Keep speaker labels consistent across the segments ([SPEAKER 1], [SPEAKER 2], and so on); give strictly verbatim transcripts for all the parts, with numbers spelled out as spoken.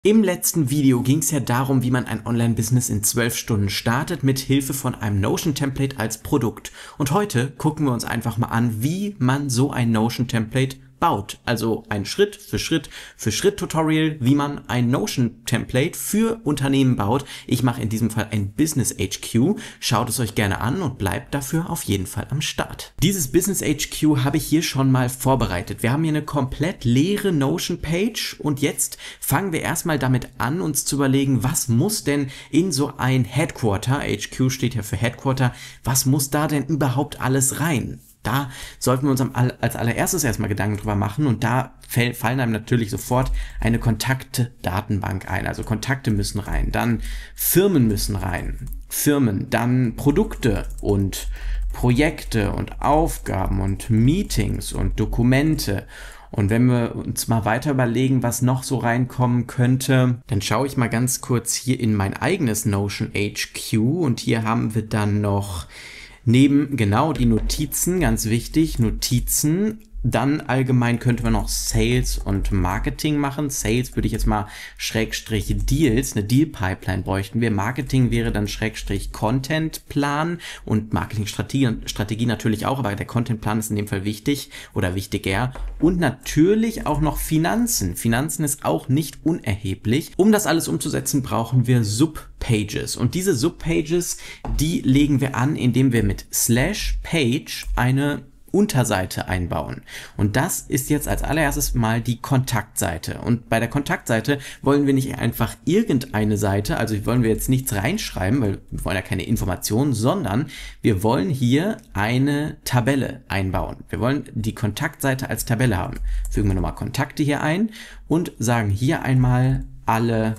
[SPEAKER 1] Im letzten Video ging es ja darum, wie man ein Online-Business in zwölf Stunden startet mit Hilfe von einem Notion-Template als Produkt. Und heute gucken wir uns einfach mal an, wie man so ein Notion-Template baut. Also ein Schritt für Schritt für Schritt Tutorial, wie man ein Notion-Template für Unternehmen baut. Ich mache in diesem Fall ein Business H Q. Schaut es euch gerne an und bleibt dafür auf jeden Fall am Start. Dieses Business H Q habe ich hier schon mal vorbereitet. Wir haben hier eine komplett leere Notion-Page und jetzt fangen wir erstmal damit an, uns zu überlegen, was muss denn in so ein Headquarter, H Q steht ja für Headquarter, was muss da denn überhaupt alles rein? Da sollten wir uns als allererstes erstmal Gedanken drüber machen und da fallen einem natürlich sofort eine Kontaktdatenbank ein. Also Kontakte müssen rein, dann Firmen müssen rein, Firmen, dann Produkte und Projekte und Aufgaben und Meetings und Dokumente. Und wenn wir uns mal weiter überlegen, was noch so reinkommen könnte, dann schaue ich mal ganz kurz hier in mein eigenes Notion H Q und hier haben wir dann noch neben, genau, die Notizen, ganz wichtig, Notizen, dann allgemein könnte man noch Sales und Marketing machen. Sales würde ich jetzt mal Schrägstrich Deals, eine Deal-Pipeline bräuchten wir. Marketing wäre dann Schrägstrich Contentplan und Marketingstrategie Strategie natürlich auch, aber der Contentplan ist in dem Fall wichtig oder wichtiger. Und natürlich auch noch Finanzen. Finanzen ist auch nicht unerheblich. Um das alles umzusetzen, brauchen wir Subpages. Und diese Subpages, die legen wir an, indem wir mit slash page eine Unterseite einbauen. Und das ist jetzt als allererstes mal die Kontaktseite. Und bei der Kontaktseite wollen wir nicht einfach irgendeine Seite, also wollen wir jetzt nichts reinschreiben, weil wir wollen ja keine Informationen, sondern wir wollen hier eine Tabelle einbauen. Wir wollen die Kontaktseite als Tabelle haben. Fügen wir nochmal Kontakte hier ein und sagen hier einmal alle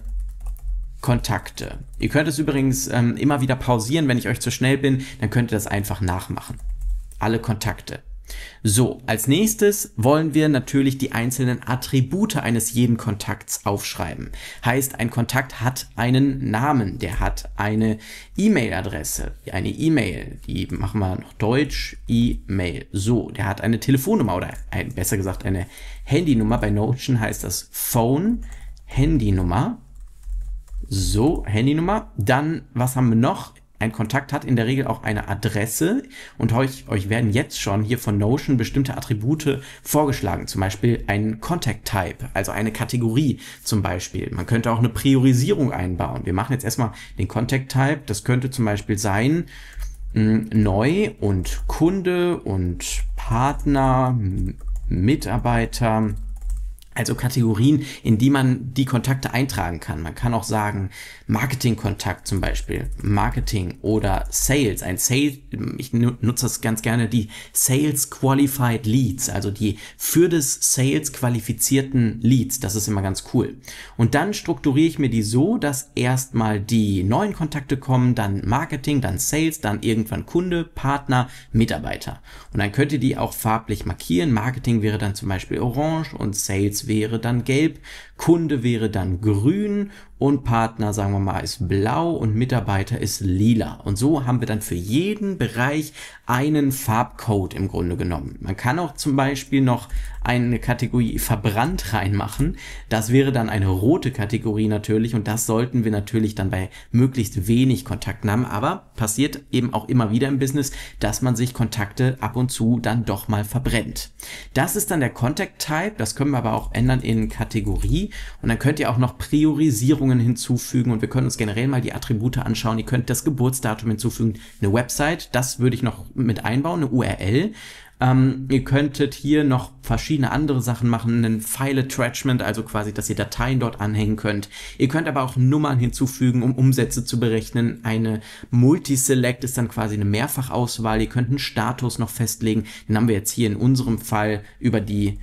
[SPEAKER 1] Kontakte. Ihr könnt es übrigens ähm, immer wieder pausieren, wenn ich euch zu schnell bin, dann könnt ihr das einfach nachmachen. Alle Kontakte. So, als nächstes wollen wir natürlich die einzelnen Attribute eines jeden Kontakts aufschreiben. Heißt, ein Kontakt hat einen Namen, der hat eine E-Mail-Adresse, eine E-Mail, die machen wir noch Deutsch, E-Mail. So, der hat eine Telefonnummer oder ein, besser gesagt eine Handynummer. Bei Notion heißt das Phone, Handynummer. So, Handynummer. Dann, was haben wir noch? Ein Kontakt hat in der Regel auch eine Adresse und euch, euch werden jetzt schon hier von Notion bestimmte Attribute vorgeschlagen, zum Beispiel ein Contact Type, also eine Kategorie zum Beispiel. Man könnte auch eine Priorisierung einbauen. Wir machen jetzt erstmal den Contact Type, das könnte zum Beispiel sein mh, neu und Kunde und Partner, Mitarbeiter. Also Kategorien, in die man die Kontakte eintragen kann. Man kann auch sagen Marketing-Kontakt zum Beispiel, Marketing oder Sales. Ein Sales, ich nutze das ganz gerne, die Sales Qualified Leads, also die für das Sales qualifizierten Leads. Das ist immer ganz cool. Und dann strukturiere ich mir die so, dass erstmal die neuen Kontakte kommen, dann Marketing, dann Sales, dann irgendwann Kunde, Partner, Mitarbeiter. Und dann könnt ihr die auch farblich markieren. Marketing wäre dann zum Beispiel orange und Sales wäre dann gelb, Kunde wäre dann grün und Partner, sagen wir mal, ist blau und Mitarbeiter ist lila. Und so haben wir dann für jeden Bereich einen Farbcode im Grunde genommen. Man kann auch zum Beispiel noch eine Kategorie verbrannt reinmachen. Das wäre dann eine rote Kategorie natürlich und das sollten wir natürlich dann bei möglichst wenig Kontakten haben. Aber passiert eben auch immer wieder im Business, dass man sich Kontakte ab und zu dann doch mal verbrennt. Das ist dann der Contact Type. Das können wir aber auch ändern in Kategorie. Und dann könnt ihr auch noch Priorisierungen hinzufügen und wir können uns generell mal die Attribute anschauen. Ihr könnt das Geburtsdatum hinzufügen, eine Website, das würde ich noch mit einbauen, eine U R L. Ähm, ihr könntet hier noch verschiedene andere Sachen machen, einen File-Attachment, also quasi, dass ihr Dateien dort anhängen könnt. Ihr könnt aber auch Nummern hinzufügen, um Umsätze zu berechnen. Eine Multi-Select ist dann quasi eine Mehrfachauswahl. Ihr könnt einen Status noch festlegen. Den haben wir jetzt hier in unserem Fall über die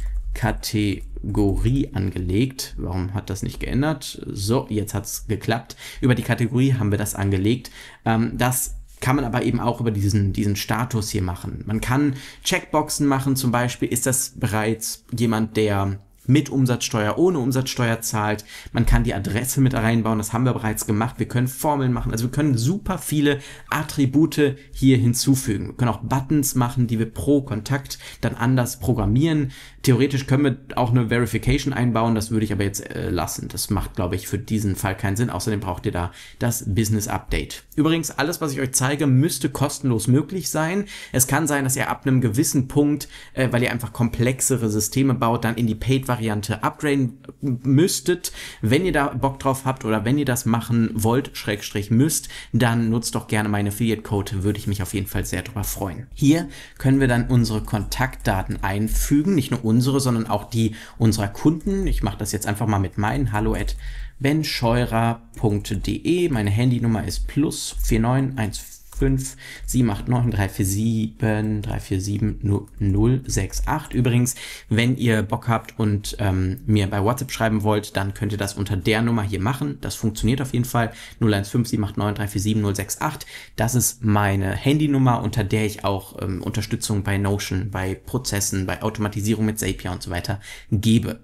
[SPEAKER 1] Kategorie angelegt. Warum hat das nicht geändert? So, jetzt hat es geklappt. Über die Kategorie haben wir das angelegt. Ähm, das kann man aber eben auch über diesen, diesen Status hier machen. Man kann Checkboxen machen, zum Beispiel ist das bereits jemand, der mit Umsatzsteuer, ohne Umsatzsteuer zahlt. Man kann die Adresse mit reinbauen, das haben wir bereits gemacht. Wir können Formeln machen, also wir können super viele Attribute hier hinzufügen. Wir können auch Buttons machen, die wir pro Kontakt dann anders programmieren. Theoretisch können wir auch eine Verification einbauen, das würde ich aber jetzt äh, lassen. Das macht, glaube ich, für diesen Fall keinen Sinn. Außerdem braucht ihr da das Business Update. Übrigens, alles, was ich euch zeige, müsste kostenlos möglich sein. Es kann sein, dass ihr ab einem gewissen Punkt, äh, weil ihr einfach komplexere Systeme baut, dann in die Paid-Variante upgraden müsstet. Wenn ihr da Bock drauf habt oder wenn ihr das machen wollt, Schrägstrich müsst, dann nutzt doch gerne meinen Affiliate-Code, würde ich mich auf jeden Fall sehr darüber freuen. Hier können wir dann unsere Kontaktdaten einfügen, nicht nur unsere, sondern auch die unserer Kunden. Ich mache das jetzt einfach mal mit meinen hallo at benscheurer punkt de. Meine Handynummer ist plus vier neun eins fünf sieben acht neun drei vier sieben drei vier sieben null sechs acht. Übrigens, wenn ihr Bock habt und ähm, mir bei WhatsApp schreiben wollt, dann könnt ihr das unter der Nummer hier machen. Das funktioniert auf jeden Fall. null eins fünf sieben acht neun drei vier sieben null sechs acht. Das ist meine Handynummer, unter der ich auch ähm, Unterstützung bei Notion, bei Prozessen, bei Automatisierung mit Zapier und so weiter gebe.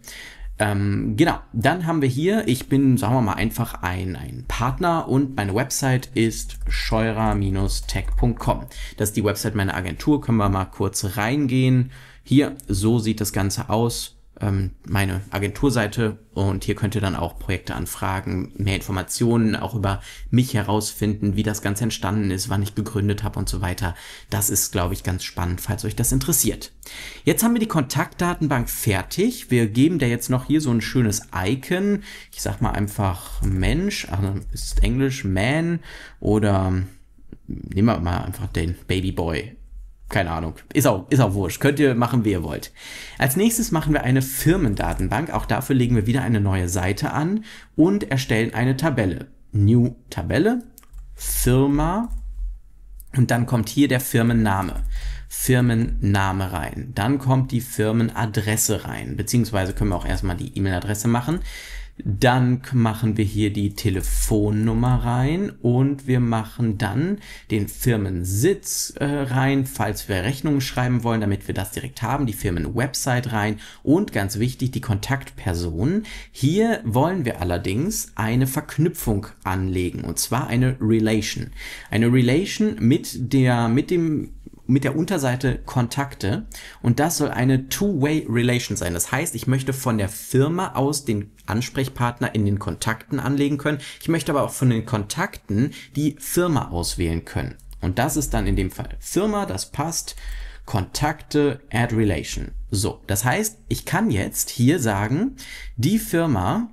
[SPEAKER 1] Ähm, genau, dann haben wir hier, ich bin, sagen wir mal, einfach ein, ein Partner und meine Website ist scheurer Bindestrich tech punkt com. Das ist die Website meiner Agentur, können wir mal kurz reingehen. Hier, so sieht das Ganze aus. Meine Agenturseite, und hier könnt ihr dann auch Projekte anfragen, mehr Informationen auch über mich herausfinden, wie das Ganze entstanden ist, wann ich gegründet habe und so weiter. Das ist, glaube ich, ganz spannend, falls euch das interessiert. Jetzt haben wir die Kontaktdatenbank fertig. Wir geben der jetzt noch hier so ein schönes Icon. Ich sag mal einfach Mensch, also ist Englisch Man, oder nehmen wir mal einfach den Babyboy. Keine Ahnung, ist auch, ist auch wurscht, könnt ihr machen, wie ihr wollt. Als nächstes machen wir eine Firmendatenbank, auch dafür legen wir wieder eine neue Seite an und erstellen eine Tabelle. New Tabelle, Firma, und dann kommt hier der Firmenname. Firmenname rein, dann kommt die Firmenadresse rein, beziehungsweise können wir auch erstmal die E-Mail-Adresse machen. Dann machen wir hier die Telefonnummer rein und wir machen dann den Firmensitz äh, rein, falls wir Rechnungen schreiben wollen, damit wir das direkt haben, die Firmenwebsite rein und ganz wichtig, die Kontaktperson. Hier wollen wir allerdings eine Verknüpfung anlegen, und zwar eine Relation. Eine Relation mit der, mit dem mit der Unterseite Kontakte, und das soll eine Two-Way-Relation sein. Das heißt, ich möchte von der Firma aus den Ansprechpartner in den Kontakten anlegen können. Ich möchte aber auch von den Kontakten die Firma auswählen können. Und das ist dann in dem Fall Firma, das passt, Kontakte, Add Relation. So, das heißt, ich kann jetzt hier sagen, die Firma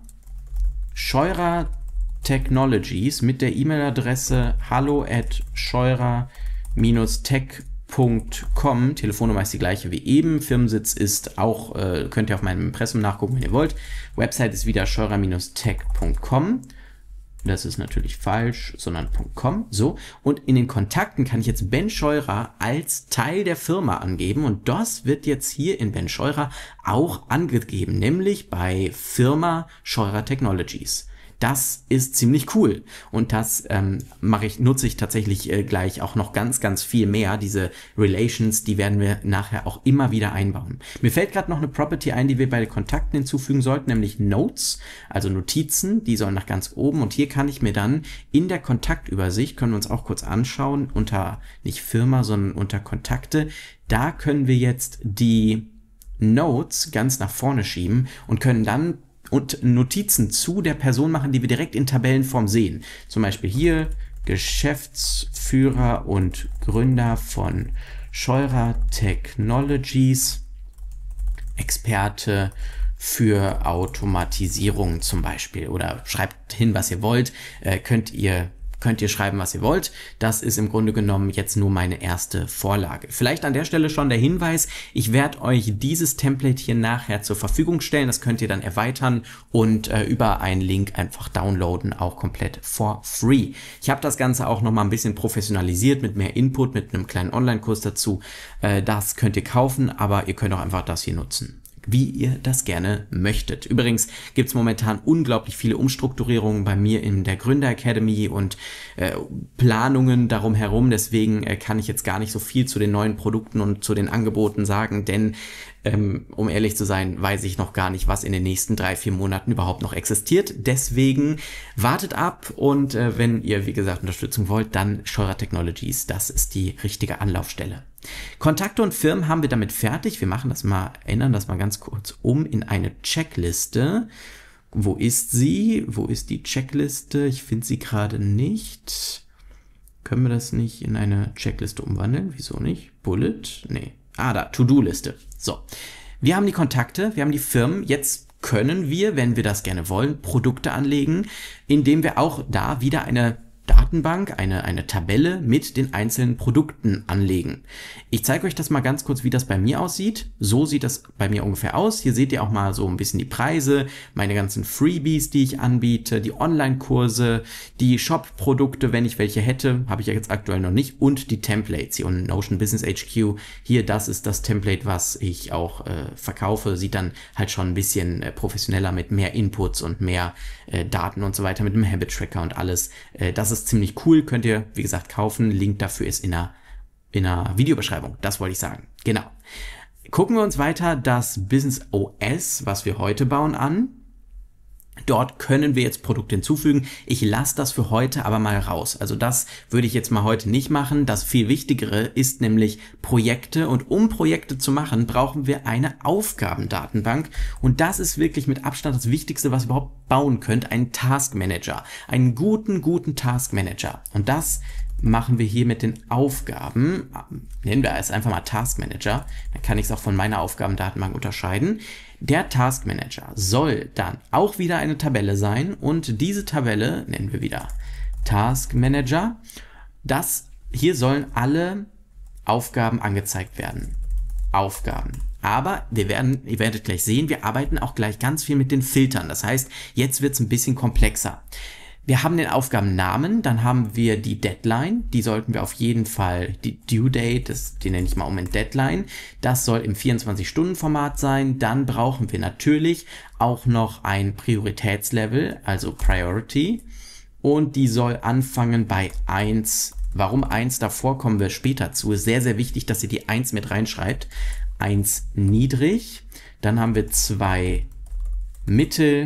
[SPEAKER 1] Scheurer Technologies mit der E-Mail-Adresse hallo at scheurer Bindestrich tech punkt com, Telefonnummer ist die gleiche wie eben, Firmensitz ist auch, äh, könnt ihr auf meinem Impressum nachgucken, wenn ihr wollt. Website ist wieder scheurer Bindestrich tech punkt com. Das ist natürlich falsch, sondern .com. So, und in den Kontakten kann ich jetzt Ben Scheurer als Teil der Firma angeben, und das wird jetzt hier in Ben Scheurer auch angegeben, nämlich bei Firma Scheurer Technologies. Das ist ziemlich cool, und das ähm, mache ich, nutze ich tatsächlich äh, gleich auch noch ganz, ganz viel mehr. Diese Relations, die werden wir nachher auch immer wieder einbauen. Mir fällt gerade noch eine Property ein, die wir bei den Kontakten hinzufügen sollten, nämlich Notes, also Notizen, die sollen nach ganz oben, und hier kann ich mir dann in der Kontaktübersicht, können wir uns auch kurz anschauen, unter nicht Firma, sondern unter Kontakte, da können wir jetzt die Notes ganz nach vorne schieben und können dann und Notizen zu der Person machen, die wir direkt in Tabellenform sehen. Zum Beispiel hier Geschäftsführer und Gründer von Scheurer Technologies, Experte für Automatisierung zum Beispiel, oder schreibt hin, was ihr wollt, äh, könnt ihr könnt ihr schreiben, was ihr wollt. Das ist im Grunde genommen jetzt nur meine erste Vorlage. Vielleicht an der Stelle schon der Hinweis, ich werde euch dieses Template hier nachher zur Verfügung stellen. Das könnt ihr dann erweitern und äh, über einen Link einfach downloaden, auch komplett for free. Ich habe das Ganze auch noch mal ein bisschen professionalisiert mit mehr Input, mit einem kleinen Online-Kurs dazu. Äh, das könnt ihr kaufen, aber ihr könnt auch einfach das hier nutzen, wie ihr das gerne möchtet. Übrigens gibt es momentan unglaublich viele Umstrukturierungen bei mir in der Gründer Academy und äh, Planungen darum herum. Deswegen äh, kann ich jetzt gar nicht so viel zu den neuen Produkten und zu den Angeboten sagen, denn Ähm, um ehrlich zu sein, weiß ich noch gar nicht, was in den nächsten drei, vier Monaten überhaupt noch existiert. Deswegen wartet ab und äh, wenn ihr, wie gesagt, Unterstützung wollt, dann Scheurer Technologies, das ist die richtige Anlaufstelle. Kontakte und Firmen haben wir damit fertig. Wir machen das mal, ändern das mal ganz kurz um in eine Checkliste. Wo ist sie? Wo ist die Checkliste? Ich finde sie gerade nicht. Können wir das nicht in eine Checkliste umwandeln? Wieso nicht? Bullet? Nee. Ah, da, To-Do-Liste. So. Wir haben die Kontakte, wir haben die Firmen. Jetzt können wir, wenn wir das gerne wollen, Produkte anlegen, indem wir auch da wieder eine Datenbank, eine, eine Tabelle mit den einzelnen Produkten anlegen. Ich zeige euch das mal ganz kurz, wie das bei mir aussieht. So sieht das bei mir ungefähr aus. Hier seht ihr auch mal so ein bisschen die Preise, meine ganzen Freebies, die ich anbiete, die Online-Kurse, die Shop-Produkte, wenn ich welche hätte, habe ich ja jetzt aktuell noch nicht, und die Templates hier und Notion Business H Q. Hier, das ist das Template, was ich auch äh, verkaufe. Sieht dann halt schon ein bisschen äh, professioneller mit mehr Inputs und mehr äh, Daten und so weiter, mit einem Habit-Tracker und alles. Äh, das ist ziemlich cool, könnt ihr, wie gesagt, kaufen. Link dafür ist in der, in der Videobeschreibung. Das wollte ich sagen. Genau. Gucken wir uns weiter das Business O S, was wir heute bauen, an. Dort können wir jetzt Produkte hinzufügen. Ich lasse das für heute aber mal raus. Also das würde ich jetzt mal heute nicht machen. Das viel Wichtigere ist nämlich Projekte. Und um Projekte zu machen, brauchen wir eine Aufgabendatenbank. Und das ist wirklich mit Abstand das Wichtigste, was ihr überhaupt bauen könnt. Ein Task Manager. Einen guten, guten Task Manager. Und das machen wir hier mit den Aufgaben. Nennen wir es einfach mal Task Manager. Dann kann ich es auch von meiner Aufgabendatenbank unterscheiden. Der Task Manager soll dann auch wieder eine Tabelle sein und diese Tabelle nennen wir wieder Task Manager. Das, hier sollen alle Aufgaben angezeigt werden. Aufgaben. Aber wir werden, ihr werdet gleich sehen, wir arbeiten auch gleich ganz viel mit den Filtern. Das heißt, jetzt wird es ein bisschen komplexer. Wir haben den Aufgabennamen, dann haben wir die Deadline, die sollten wir auf jeden Fall, die Due Date, das, die nenne ich mal um in Deadline, das soll im vierundzwanzig-Stunden-Format sein. Dann brauchen wir natürlich auch noch ein Prioritätslevel, also Priority, und die soll anfangen bei eins. Warum eins, davor kommen wir später zu. Ist sehr, sehr wichtig, dass ihr die eins mit reinschreibt. eins niedrig, dann haben wir zwei mittel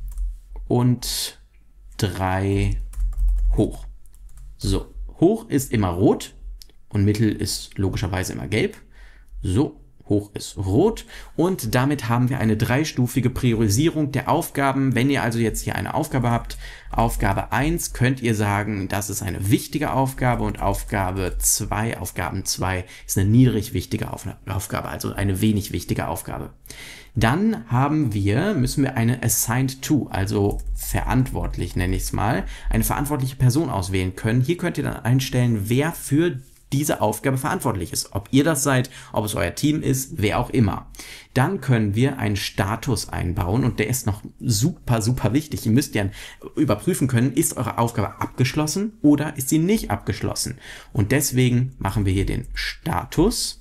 [SPEAKER 1] und drei hoch. So, hoch ist immer rot und mittel ist logischerweise immer gelb. So, hoch ist rot und damit haben wir eine dreistufige Priorisierung der Aufgaben. Wenn ihr also jetzt hier eine Aufgabe habt, Aufgabe eins, könnt ihr sagen, das ist eine wichtige Aufgabe und Aufgabe zwei, Aufgaben zwei ist eine niedrig wichtige Auf Aufgabe, also eine wenig wichtige Aufgabe. Dann haben wir, müssen wir eine Assigned To, also verantwortlich nenne ich es mal, eine verantwortliche Person auswählen können. Hier könnt ihr dann einstellen, wer für diese Aufgabe verantwortlich ist. Ob ihr das seid, ob es euer Team ist, wer auch immer. Dann können wir einen Status einbauen und der ist noch super, super wichtig. Ihr müsst ja überprüfen können, ist eure Aufgabe abgeschlossen oder ist sie nicht abgeschlossen. Und deswegen machen wir hier den Status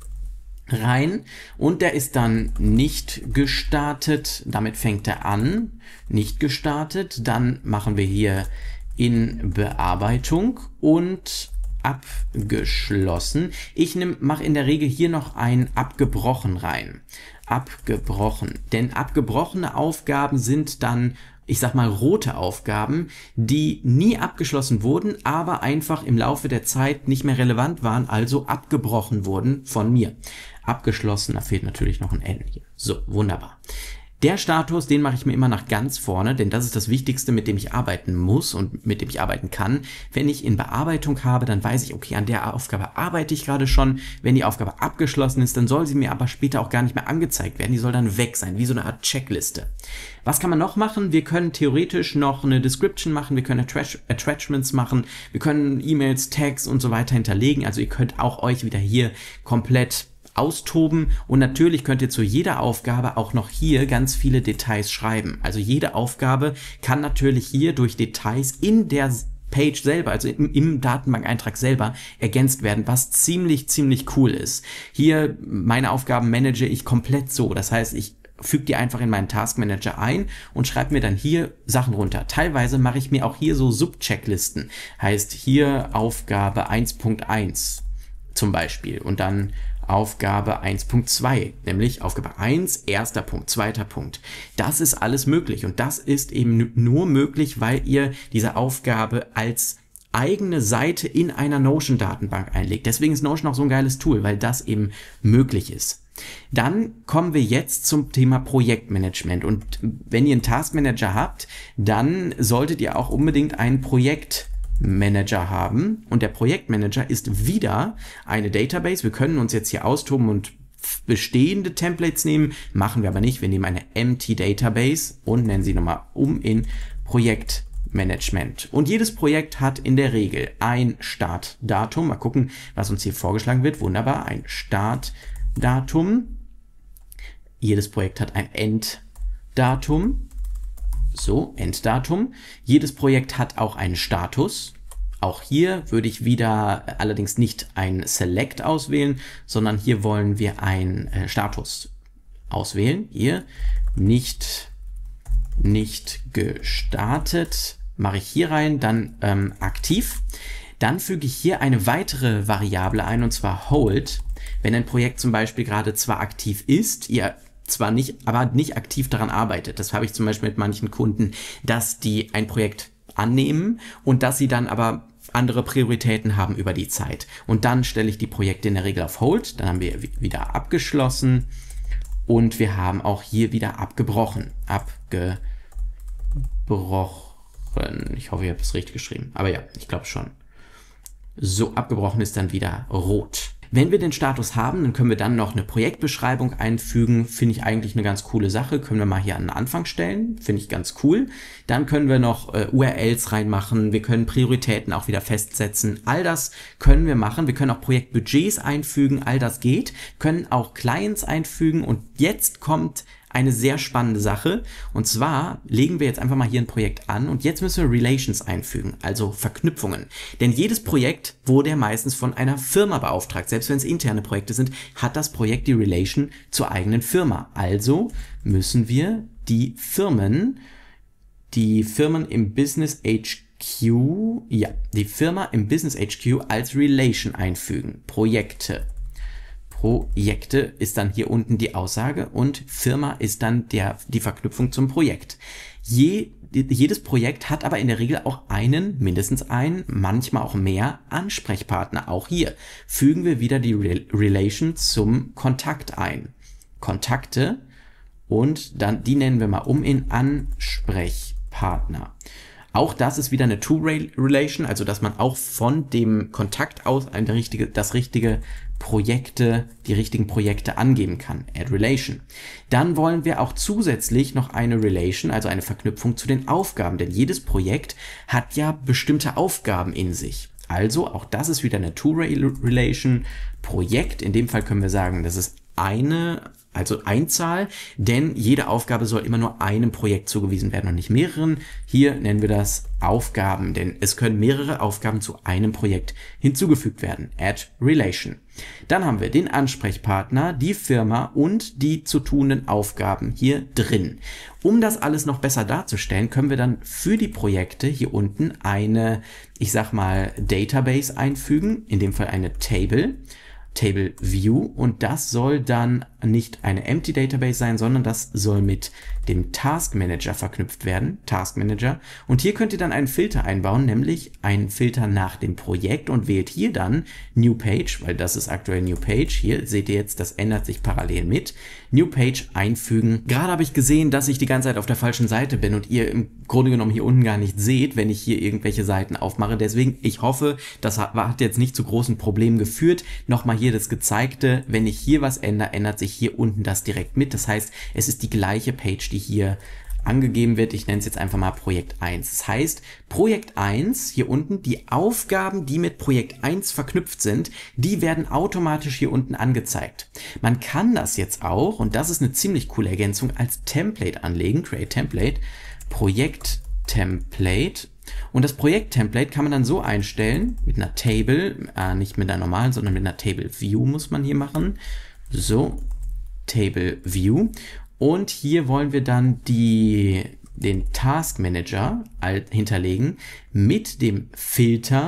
[SPEAKER 1] rein und der ist dann nicht gestartet. Damit fängt er an, nicht gestartet. Dann machen wir hier in Bearbeitung und abgeschlossen. Ich mache in der Regel hier noch ein abgebrochen rein. Abgebrochen. Denn abgebrochene Aufgaben sind dann, ich sag mal, rote Aufgaben, die nie abgeschlossen wurden, aber einfach im Laufe der Zeit nicht mehr relevant waren, also abgebrochen wurden von mir. Abgeschlossen, da fehlt natürlich noch ein N hier. So, wunderbar. Der Status, den mache ich mir immer nach ganz vorne, denn das ist das Wichtigste, mit dem ich arbeiten muss und mit dem ich arbeiten kann. Wenn ich in Bearbeitung habe, dann weiß ich, okay, an der Aufgabe arbeite ich gerade schon. Wenn die Aufgabe abgeschlossen ist, dann soll sie mir aber später auch gar nicht mehr angezeigt werden. Die soll dann weg sein, wie so eine Art Checkliste. Was kann man noch machen? Wir können theoretisch noch eine Description machen, wir können Attachments machen, wir können E-Mails, Tags und so weiter hinterlegen. Also ihr könnt auch euch wieder hier komplett austoben und natürlich könnt ihr zu jeder Aufgabe auch noch hier ganz viele Details schreiben. Also jede Aufgabe kann natürlich hier durch Details in der Page selber, also im, im Datenbankeintrag selber ergänzt werden, was ziemlich, ziemlich cool ist. Hier meine Aufgaben manage ich komplett so. Das heißt, ich füge die einfach in meinen Task Manager ein und schreibe mir dann hier Sachen runter. Teilweise mache ich mir auch hier so Subchecklisten. Heißt hier Aufgabe eins Punkt eins zum Beispiel und dann Aufgabe eins Punkt zwei, nämlich Aufgabe eins, erster Punkt, zweiter Punkt. Das ist alles möglich und das ist eben nur möglich, weil ihr diese Aufgabe als eigene Seite in einer Notion-Datenbank einlegt. Deswegen ist Notion auch so ein geiles Tool, weil das eben möglich ist. Dann kommen wir jetzt zum Thema Projektmanagement und wenn ihr einen Taskmanager habt, dann solltet ihr auch unbedingt einen Projektmanager haben und der Projektmanager ist wieder eine Database. Wir können uns jetzt hier austoben und bestehende Templates nehmen, machen wir aber nicht. Wir nehmen eine Empty Database und nennen sie nochmal um in Projektmanagement. Und jedes Projekt hat in der Regel ein Startdatum. Mal gucken, was uns hier vorgeschlagen wird. Wunderbar, ein Startdatum. Jedes Projekt hat ein Enddatum. So, Enddatum. Jedes Projekt hat auch einen Status. Auch hier würde ich wieder allerdings nicht ein Select auswählen, sondern hier wollen wir einen äh, Status auswählen. Hier nicht, nicht gestartet. Mache ich hier rein, dann ähm, aktiv. Dann füge ich hier eine weitere Variable ein, und zwar Hold. Wenn ein Projekt zum Beispiel gerade zwar aktiv ist, ihr zwar nicht, aber nicht aktiv daran arbeitet. Das habe ich zum Beispiel mit manchen Kunden, dass die ein Projekt annehmen und dass sie dann aber andere Prioritäten haben über die Zeit. Und dann stelle ich die Projekte in der Regel auf Hold. Dann haben wir wieder abgeschlossen und wir haben auch hier wieder abgebrochen. Abgebrochen. Ich hoffe, ich habe es richtig geschrieben. Aber ja, ich glaube schon. So, abgebrochen ist dann wieder rot. Wenn wir den Status haben, dann können wir dann noch eine Projektbeschreibung einfügen. Finde ich eigentlich eine ganz coole Sache. Können wir mal hier an den Anfang stellen. Finde ich ganz cool. Dann können wir noch äh, U R Ls reinmachen. Wir können Prioritäten auch wieder festsetzen. All das können wir machen. Wir können auch Projektbudgets einfügen. All das geht. Können auch Clients einfügen. Und jetzt kommt eine sehr spannende Sache. Und zwar legen wir jetzt einfach mal hier ein Projekt an und jetzt müssen wir Relations einfügen, also Verknüpfungen. Denn jedes Projekt wurde ja meistens von einer Firma beauftragt. Selbst wenn es interne Projekte sind, hat das Projekt die Relation zur eigenen Firma. Also müssen wir die Firmen, die Firmen im Business H Q, ja, die Firma im Business H Q als Relation einfügen. Projekte. Projekte ist dann hier unten die Aussage und Firma ist dann der, die Verknüpfung zum Projekt. Je, jedes Projekt hat aber in der Regel auch einen, mindestens einen, manchmal auch mehr Ansprechpartner. Auch hier fügen wir wieder die Re Relation zum Kontakt ein. Kontakte und dann die nennen wir mal um in Ansprechpartner. Auch das ist wieder eine To-Relation, also dass man auch von dem Kontakt aus eine richtige, das richtige Projekte, die richtigen Projekte angeben kann. Add Relation. Dann wollen wir auch zusätzlich noch eine Relation, also eine Verknüpfung zu den Aufgaben, denn jedes Projekt hat ja bestimmte Aufgaben in sich. Also auch das ist wieder eine To-Relation. Projekt, in dem Fall können wir sagen, das ist eine, also Einzahl, denn jede Aufgabe soll immer nur einem Projekt zugewiesen werden und nicht mehreren. Hier nennen wir das Aufgaben, denn es können mehrere Aufgaben zu einem Projekt hinzugefügt werden. Add Relation. Dann haben wir den Ansprechpartner, die Firma und die zu tunenden Aufgaben hier drin. Um das alles noch besser darzustellen, können wir dann für die Projekte hier unten eine, ich sag mal, Database einfügen, in dem Fall eine Table. Table View und das soll dann nicht eine Empty Database sein, sondern das soll mit dem Task Manager verknüpft werden, Task Manager. Und hier könnt ihr dann einen Filter einbauen, nämlich einen Filter nach dem Projekt und wählt hier dann New Page, weil das ist aktuell New Page. Hier seht ihr jetzt, das ändert sich parallel mit. New Page einfügen. Gerade habe ich gesehen, dass ich die ganze Zeit auf der falschen Seite bin und ihr im Grunde genommen hier unten gar nicht seht, wenn ich hier irgendwelche Seiten aufmache. Deswegen, ich hoffe, das hat jetzt nicht zu großen Problemen geführt. Nochmal hier das Gezeigte, wenn ich hier was ändere, ändert sich hier unten das direkt mit. Das heißt, es ist die gleiche Page, die hier angegeben wird. Ich nenne es jetzt einfach mal Projekt eins. Das heißt, Projekt eins, hier unten, die Aufgaben, die mit Projekt eins verknüpft sind, die werden automatisch hier unten angezeigt. Man kann das jetzt auch, und das ist eine ziemlich coole Ergänzung, als Template anlegen. Create Template, Projekt Template. Und das Projekt-Template kann man dann so einstellen, mit einer Table, äh, nicht mit einer normalen, sondern mit einer Table View muss man hier machen. So, Table View. Und hier wollen wir dann die, den Task Manager hinterlegen mit dem Filter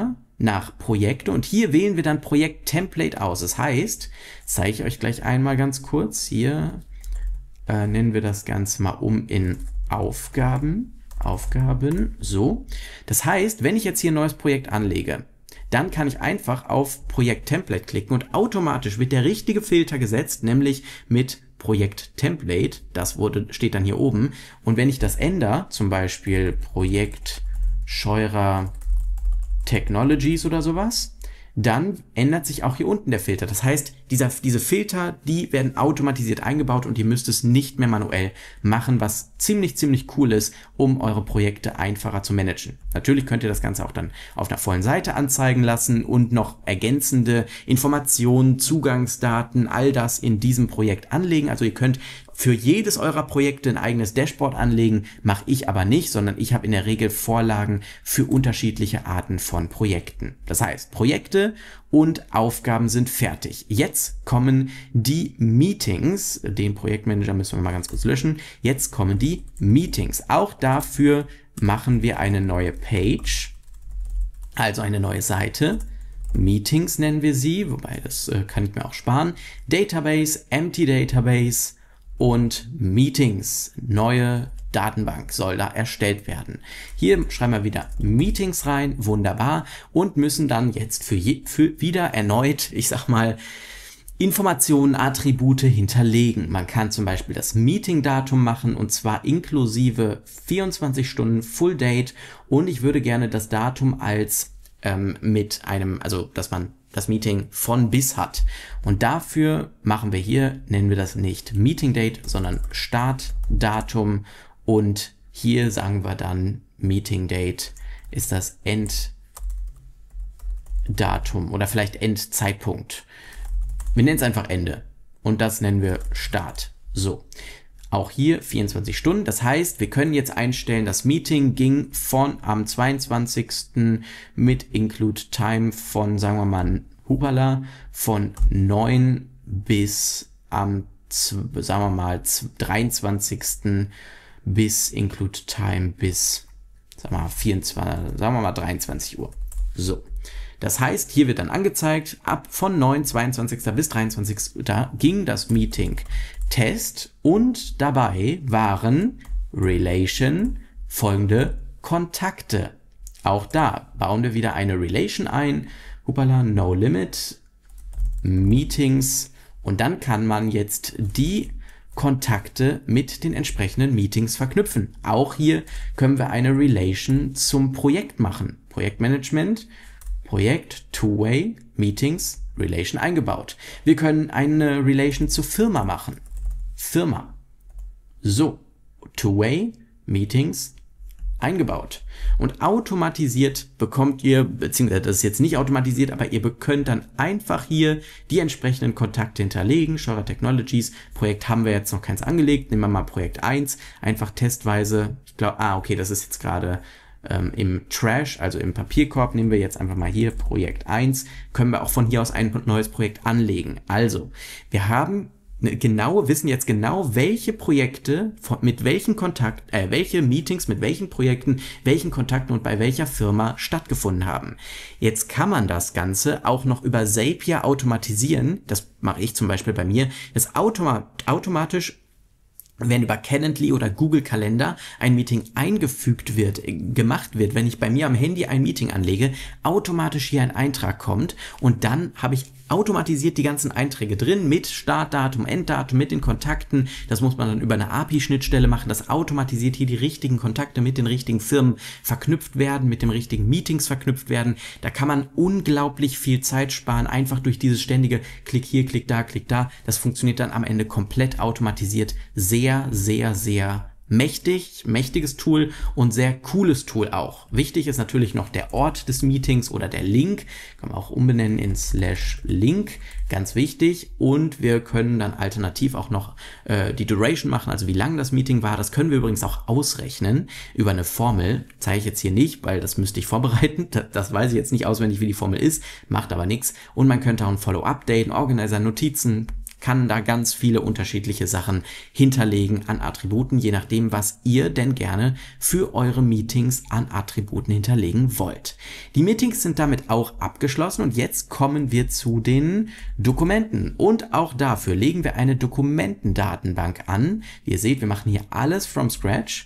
[SPEAKER 1] nach Projekte und hier wählen wir dann Projekt-Template aus. Das heißt, zeige ich euch gleich einmal ganz kurz, hier äh, nennen wir das Ganze mal um in Aufgaben. Aufgaben, so. Das heißt, wenn ich jetzt hier ein neues Projekt anlege, dann kann ich einfach auf Projekt-Template klicken und automatisch wird der richtige Filter gesetzt, nämlich mit Projekt-Template. Das wurde, steht dann hier oben. Und wenn ich das ändere, zum Beispiel Projekt Scheurer Technologies oder sowas, dann ändert sich auch hier unten der Filter. Das heißt, dieser, diese Filter, die werden automatisiert eingebaut und ihr müsst es nicht mehr manuell machen, was ziemlich, ziemlich cool ist, um eure Projekte einfacher zu managen. Natürlich könnt ihr das Ganze auch dann auf einer vollen Seite anzeigen lassen und noch ergänzende Informationen, Zugangsdaten, all das in diesem Projekt anlegen. Also ihr könnt für jedes eurer Projekte ein eigenes Dashboard anlegen, mache ich aber nicht, sondern ich habe in der Regel Vorlagen für unterschiedliche Arten von Projekten. Das heißt, Projekte und Aufgaben sind fertig. Jetzt kommen die Meetings. Den Projektmanager müssen wir mal ganz kurz löschen. Jetzt kommen die Meetings. Auch dafür machen wir eine neue Page, also eine neue Seite. Meetings nennen wir sie, wobei das äh, kann ich mir auch sparen. Database, Empty Database und Meetings, neue Datenbank soll da erstellt werden. Hier schreiben wir wieder Meetings rein, wunderbar, und müssen dann jetzt für, je, für wieder erneut, ich sag mal, Informationen, Attribute hinterlegen. Man kann zum Beispiel das Meeting-Datum machen und zwar inklusive vierundzwanzig Stunden Full Date und ich würde gerne das Datum als ähm, mit einem, also dass man das Meeting von bis hat. Und dafür machen wir hier, nennen wir das nicht Meeting Date, sondern Startdatum und hier sagen wir dann Meeting Date ist das Enddatum oder vielleicht Endzeitpunkt. Wir nennen es einfach Ende und das nennen wir Start. So. Auch hier vierundzwanzig Stunden. Das heißt, wir können jetzt einstellen, das Meeting ging von am zweiundzwanzigsten mit Include Time von, sagen wir mal, hupala, von neun bis am, sagen wir mal, dreiundzwanzigsten bis Include Time bis, sagen wir mal, vierundzwanzig, sagen wir mal dreiundzwanzig Uhr. So. Das heißt, hier wird dann angezeigt, ab von neun, zweiundzwanzigsten bis dreiundzwanzigsten Da ging das Meeting Test und dabei waren Relation folgende Kontakte. Auch da bauen wir wieder eine Relation ein, hupala, no limit, Meetings und dann kann man jetzt die Kontakte mit den entsprechenden Meetings verknüpfen. Auch hier können wir eine Relation zum Projekt machen. Projektmanagement, Projekt, Two-Way, Meetings, Relation eingebaut. Wir können eine Relation zur Firma machen. Firma. So, Two-Way, Meetings, eingebaut. Und automatisiert bekommt ihr, beziehungsweise das ist jetzt nicht automatisiert, aber ihr könnt dann einfach hier die entsprechenden Kontakte hinterlegen. Scheurer Technologies, Projekt haben wir jetzt noch keins angelegt. Nehmen wir mal Projekt eins, einfach testweise. Ich glaube, ah, okay, das ist jetzt gerade ähm, im Trash, also im Papierkorb. Nehmen wir jetzt einfach mal hier Projekt eins. Können wir auch von hier aus ein neues Projekt anlegen. Also, wir haben genau, wissen jetzt genau, welche Projekte von, mit welchen Kontakt, äh, welche Meetings mit welchen Projekten, welchen Kontakten und bei welcher Firma stattgefunden haben. Jetzt kann man das Ganze auch noch über Zapier automatisieren. Das mache ich zum Beispiel bei mir. Das automa automatisch, wenn über Calendly oder Google Kalender ein Meeting eingefügt wird, gemacht wird, wenn ich bei mir am Handy ein Meeting anlege, automatisch hier ein Eintrag kommt und dann habe ich automatisiert die ganzen Einträge drin mit Startdatum, Enddatum, mit den Kontakten. Das muss man dann über eine A P I-Schnittstelle machen, das automatisiert hier die richtigen Kontakte mit den richtigen Firmen verknüpft werden, mit den richtigen Meetings verknüpft werden. Da kann man unglaublich viel Zeit sparen, einfach durch dieses ständige Klick hier, Klick da, Klick da. Das funktioniert dann am Ende komplett automatisiert. Sehr, sehr, sehr mächtig, mächtiges Tool und sehr cooles Tool auch. Wichtig ist natürlich noch der Ort des Meetings oder der Link. Kann man auch umbenennen in slash Link. Ganz wichtig. Und wir können dann alternativ auch noch äh, die Duration machen, also wie lang das Meeting war. Das können wir übrigens auch ausrechnen über eine Formel. Zeige ich jetzt hier nicht, weil das müsste ich vorbereiten. Das, das weiß ich jetzt nicht auswendig, wie die Formel ist. Macht aber nichts. Und man könnte auch ein Follow-up-Date, Organizer, Notizen, kann da ganz viele unterschiedliche Sachen hinterlegen an Attributen, je nachdem, was ihr denn gerne für eure Meetings an Attributen hinterlegen wollt. Die Meetings sind damit auch abgeschlossen und jetzt kommen wir zu den Dokumenten. Und auch dafür legen wir eine Dokumentendatenbank an. Wie ihr seht, wir machen hier alles from scratch.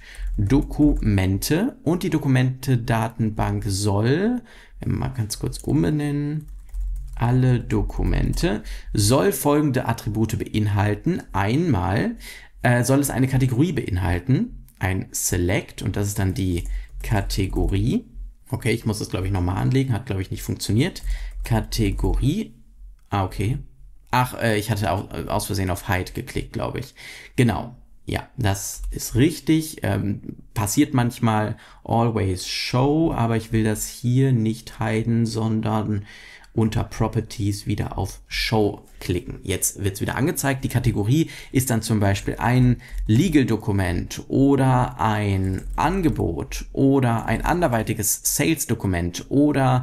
[SPEAKER 1] Dokumente und die Dokumente-Datenbank soll, wenn wir mal ganz kurz umbenennen, alle Dokumente, soll folgende Attribute beinhalten. Einmal äh, soll es eine Kategorie beinhalten, ein Select, und das ist dann die Kategorie. Okay, ich muss das, glaube ich, nochmal anlegen, hat, glaube ich, nicht funktioniert. Kategorie, ah, okay. Ach, äh, ich hatte auch, äh, aus Versehen auf Hide geklickt, glaube ich. Genau. Ja, das ist richtig. Ähm, passiert manchmal always show, aber ich will das hier nicht hiden, sondern unter Properties wieder auf Show klicken. Jetzt wird es wieder angezeigt. Die Kategorie ist dann zum Beispiel ein Legal-Dokument oder ein Angebot oder ein anderweitiges Sales-Dokument oder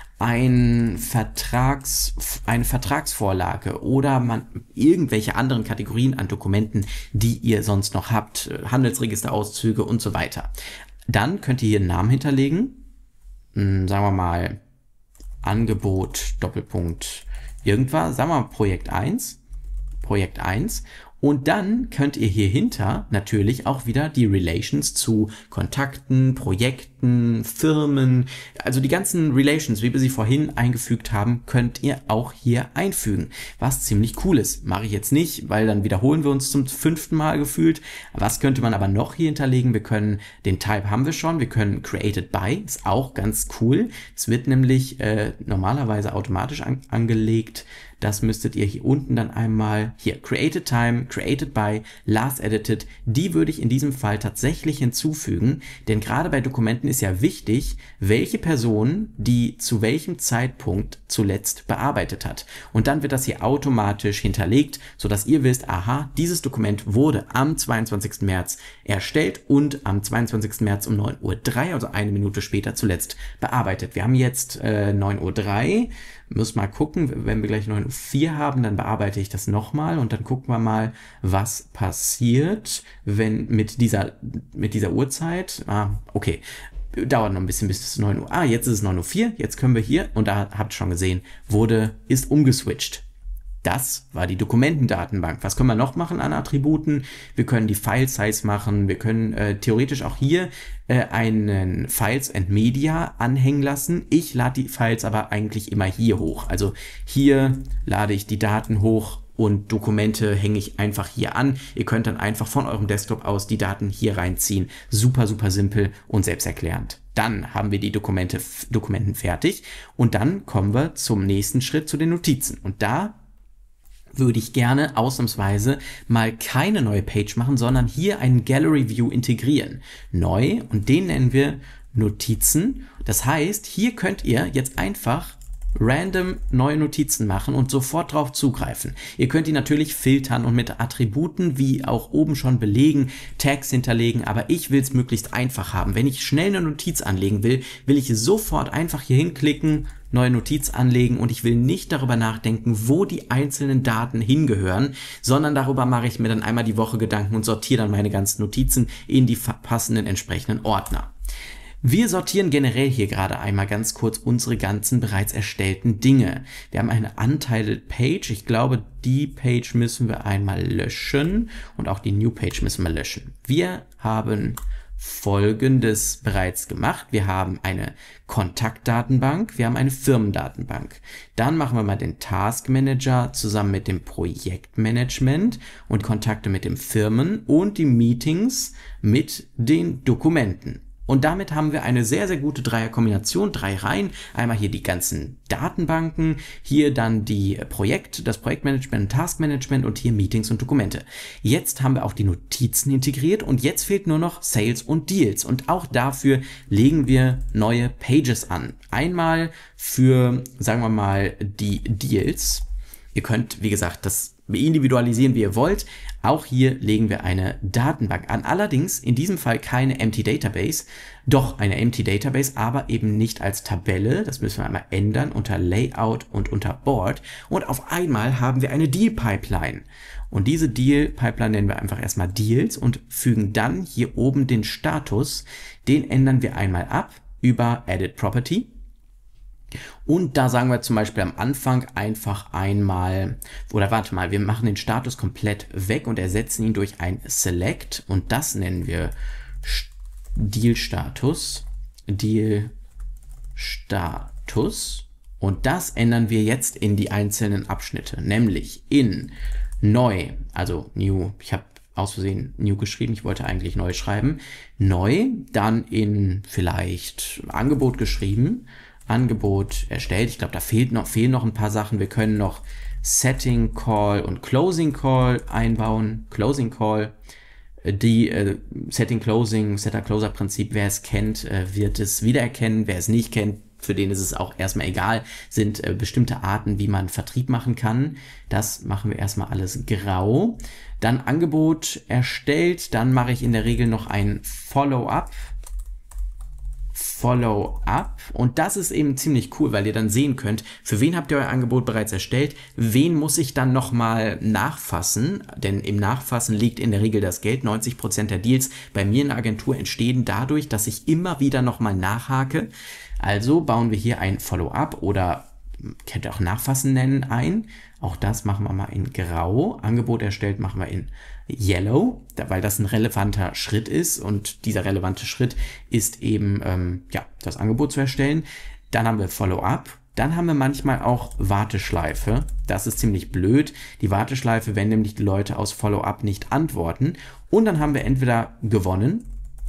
[SPEAKER 1] ein Vertrags, eine Vertragsvorlage oder man, irgendwelche anderen Kategorien an Dokumenten, die ihr sonst noch habt, Handelsregisterauszüge und so weiter. Dann könnt ihr hier einen Namen hinterlegen, hm, sagen wir mal Angebot, Doppelpunkt, irgendwas, sagen wir mal Projekt eins, Projekt eins. Und dann könnt ihr hier hinter natürlich auch wieder die Relations zu Kontakten, Projekten, Firmen, also die ganzen Relations, wie wir sie vorhin eingefügt haben, könnt ihr auch hier einfügen, was ziemlich cool ist. Mache ich jetzt nicht, weil dann wiederholen wir uns zum fünften Mal gefühlt. Was könnte man aber noch hier hinterlegen? Wir können, den Type haben wir schon, wir können Created by, ist auch ganz cool. Es wird nämlich äh, normalerweise automatisch an, angelegt. Das müsstet ihr hier unten dann einmal, hier, Created Time, Created by, Last Edited, die würde ich in diesem Fall tatsächlich hinzufügen, denn gerade bei Dokumenten ist ja wichtig, welche Person die zu welchem Zeitpunkt zuletzt bearbeitet hat. Und dann wird das hier automatisch hinterlegt, sodass ihr wisst, aha, dieses Dokument wurde am zweiundzwanzigsten März erstellt und am zweiundzwanzigsten März um neun Uhr drei, also eine Minute später zuletzt bearbeitet. Wir haben jetzt äh, neun Uhr drei, müssen mal gucken, wenn wir gleich neun Uhr vier haben, dann bearbeite ich das nochmal und dann gucken wir mal, was passiert, wenn mit dieser, mit dieser Uhrzeit, ah, okay, dauert noch ein bisschen bis es neun Uhr, ah, jetzt ist es neun Uhr vier, jetzt können wir hier, und da habt ihr schon gesehen, wurde, ist umgeswitcht. Das war die Dokumentendatenbank. Was können wir noch machen an Attributen? Wir können die File-Size machen. Wir können äh, theoretisch auch hier äh, einen Files and Media anhängen lassen. Ich lade die Files aber eigentlich immer hier hoch. Also hier lade ich die Daten hoch und Dokumente hänge ich einfach hier an. Ihr könnt dann einfach von eurem Desktop aus die Daten hier reinziehen. Super, super simpel und selbsterklärend. Dann haben wir die Dokumente, Dokumenten fertig und dann kommen wir zum nächsten Schritt, zu den Notizen. Und da würde ich gerne ausnahmsweise mal keine neue Page machen, sondern hier einen Gallery View integrieren. Neu, und den nennen wir Notizen. Das heißt, hier könnt ihr jetzt einfach random neue Notizen machen und sofort drauf zugreifen. Ihr könnt die natürlich filtern und mit Attributen wie auch oben schon belegen, Tags hinterlegen, aber ich will es möglichst einfach haben. Wenn ich schnell eine Notiz anlegen will, will ich sofort einfach hier hinklicken, neue Notiz anlegen und ich will nicht darüber nachdenken, wo die einzelnen Daten hingehören, sondern darüber mache ich mir dann einmal die Woche Gedanken und sortiere dann meine ganzen Notizen in die passenden entsprechenden Ordner. Wir sortieren generell hier gerade einmal ganz kurz unsere ganzen bereits erstellten Dinge. Wir haben eine Untitled Page. Ich glaube, die Page müssen wir einmal löschen und auch die New Page müssen wir löschen. Wir haben Folgendes bereits gemacht. Wir haben eine Kontaktdatenbank, wir haben eine Firmendatenbank. Dann machen wir mal den Task Manager zusammen mit dem Projektmanagement und Kontakte mit den Firmen und die Meetings mit den Dokumenten. Und damit haben wir eine sehr, sehr gute Dreierkombination, drei Reihen. Einmal hier die ganzen Datenbanken, hier dann die Projekt, das Projektmanagement, Taskmanagement und hier Meetings und Dokumente. Jetzt haben wir auch die Notizen integriert und jetzt fehlt nur noch Sales und Deals. Und auch dafür legen wir neue Pages an. Einmal für, sagen wir mal, die Deals. Ihr könnt, wie gesagt, das individualisieren, wie ihr wollt. Auch hier legen wir eine Datenbank an. Allerdings in diesem Fall keine Empty Database, doch eine Empty Database, aber eben nicht als Tabelle. Das müssen wir einmal ändern unter Layout und unter Board. Und auf einmal haben wir eine Deal Pipeline. Und diese Deal Pipeline nennen wir einfach erstmal Deals und fügen dann hier oben den Status. Den ändern wir einmal ab über Edit Property. Und da sagen wir zum Beispiel am Anfang einfach einmal, oder warte mal, wir machen den Status komplett weg und ersetzen ihn durch ein Select und das nennen wir Deal Status, Deal Status und das ändern wir jetzt in die einzelnen Abschnitte, nämlich in neu, also new, ich habe aus Versehen new geschrieben, ich wollte eigentlich neu schreiben, neu, dann in vielleicht Angebot geschrieben, Angebot erstellt. Ich glaube, da fehlt noch, fehlen noch ein paar Sachen. Wir können noch Setting Call und Closing Call einbauen. Closing Call, die äh, Setting Closing, Setter Closer Prinzip, wer es kennt, äh, wird es wiedererkennen. Wer es nicht kennt, für den ist es auch erstmal egal, sind äh, bestimmte Arten, wie man Vertrieb machen kann. Das machen wir erstmal alles grau. Dann Angebot erstellt, dann mache ich in der Regel noch ein Follow-up. Follow-up und das ist eben ziemlich cool, weil ihr dann sehen könnt, für wen habt ihr euer Angebot bereits erstellt, wen muss ich dann nochmal nachfassen, denn im Nachfassen liegt in der Regel das Geld. Neunzig Prozent der Deals bei mir in der Agentur entstehen dadurch, dass ich immer wieder nochmal nachhake. Also bauen wir hier ein Follow-up oder könnt ihr auch Nachfassen nennen ein. Auch das machen wir mal in Grau. Angebot erstellt machen wir in Yellow, weil das ein relevanter Schritt ist und dieser relevante Schritt ist eben ähm, ja, das Angebot zu erstellen. Dann haben wir Follow-up. Dann haben wir manchmal auch Warteschleife. Das ist ziemlich blöd. Die Warteschleife, wenn nämlich die Leute aus Follow-up nicht antworten. Und dann haben wir entweder gewonnen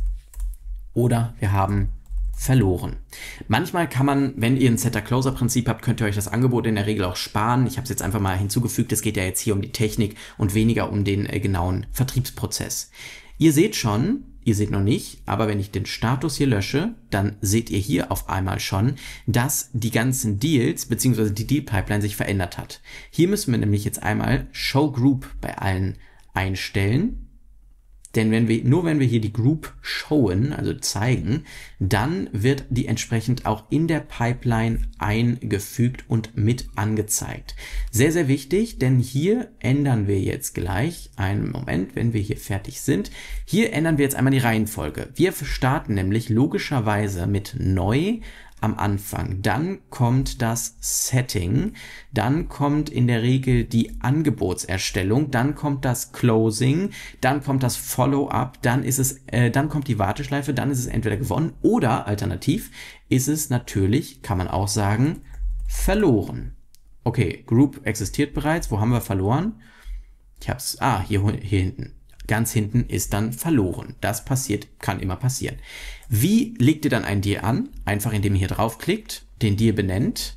[SPEAKER 1] oder wir haben verloren. Manchmal kann man, wenn ihr ein Setter-Closer-Prinzip habt, könnt ihr euch das Angebot in der Regel auch sparen. Ich habe es jetzt einfach mal hinzugefügt. Es geht ja jetzt hier um die Technik und weniger um den äh, genauen Vertriebsprozess. Ihr seht schon, ihr seht noch nicht, aber wenn ich den Status hier lösche, dann seht ihr hier auf einmal schon, dass die ganzen Deals bzw. die Deal-Pipeline sich verändert hat. Hier müssen wir nämlich jetzt einmal Show Group bei allen einstellen. Denn wenn wir, nur wenn wir hier die Group showen, also zeigen, dann wird die entsprechend auch in der Pipeline eingefügt und mit angezeigt. Sehr, sehr wichtig, denn hier ändern wir jetzt gleich, einen Moment, wenn wir hier fertig sind, hier ändern wir jetzt einmal die Reihenfolge. Wir starten nämlich logischerweise mit neu am Anfang. Dann kommt das Setting, dann kommt in der Regel die Angebotserstellung, dann kommt das Closing, dann kommt das Follow-up, dann ist es, äh, dann kommt die Warteschleife, dann ist es entweder gewonnen oder alternativ ist es natürlich, kann man auch sagen, verloren. Okay, Group existiert bereits. Wo haben wir verloren? Ich hab's, ah, hier, hier hinten. Ganz hinten ist dann verloren. Das passiert, kann immer passieren. Wie legt ihr dann einen Deal an? Einfach indem ihr hier draufklickt, den Deal benennt,